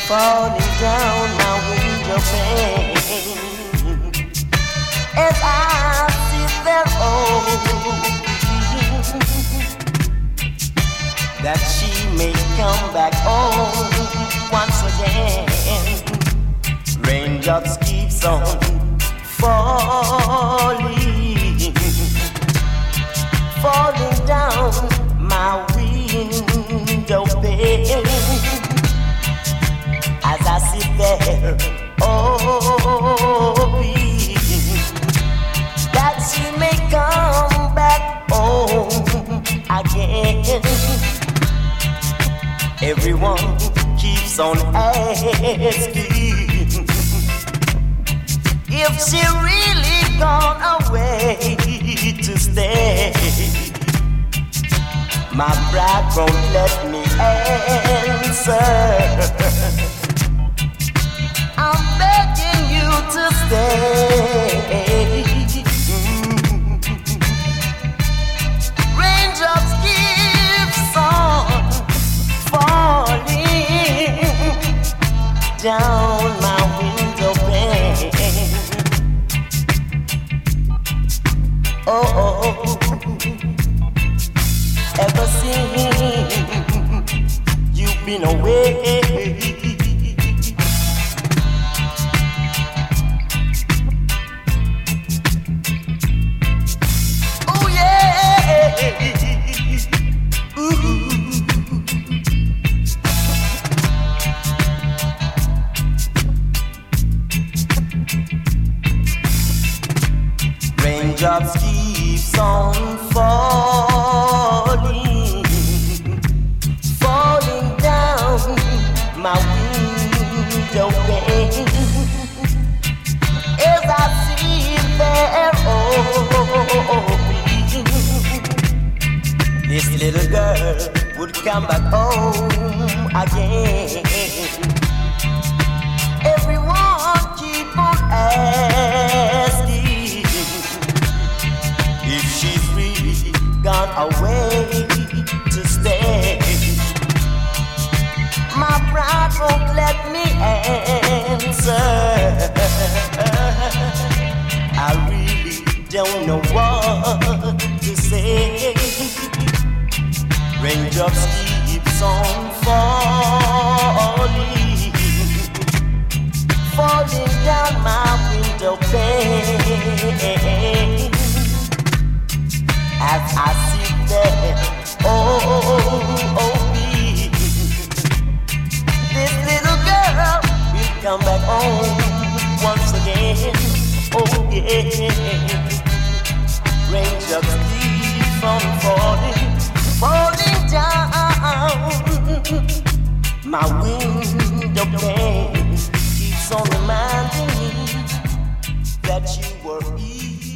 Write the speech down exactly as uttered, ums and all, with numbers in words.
falling down my window pane. As I sit there, hoping that she may come back home once again. Raindrops keeps on falling, falling down my window pane. As I sit there, hoping that she may come back home again. Everyone keeps on asking if she really gone away to stay. My pride won't let me answer. I'm begging you to stay. Raindrops keeps on falling down my window pane. Oh, ever since you've been away, oh yeah, ooh. Raindrops keeps on falling, falling down my window pane. As I sit there hoping this little girl would come back home again. Everyone keep on asking if she's really gone away to stay. My pride won't let me answer. I really don't know what to say. Raindrops keeps on falling, falling down my window pane. As I sit there, oh, oh, oh, this little girl will come back home once again. Oh yeah, raindrops keep on falling, falling down my window pane. Keeps on reminding me that you were here.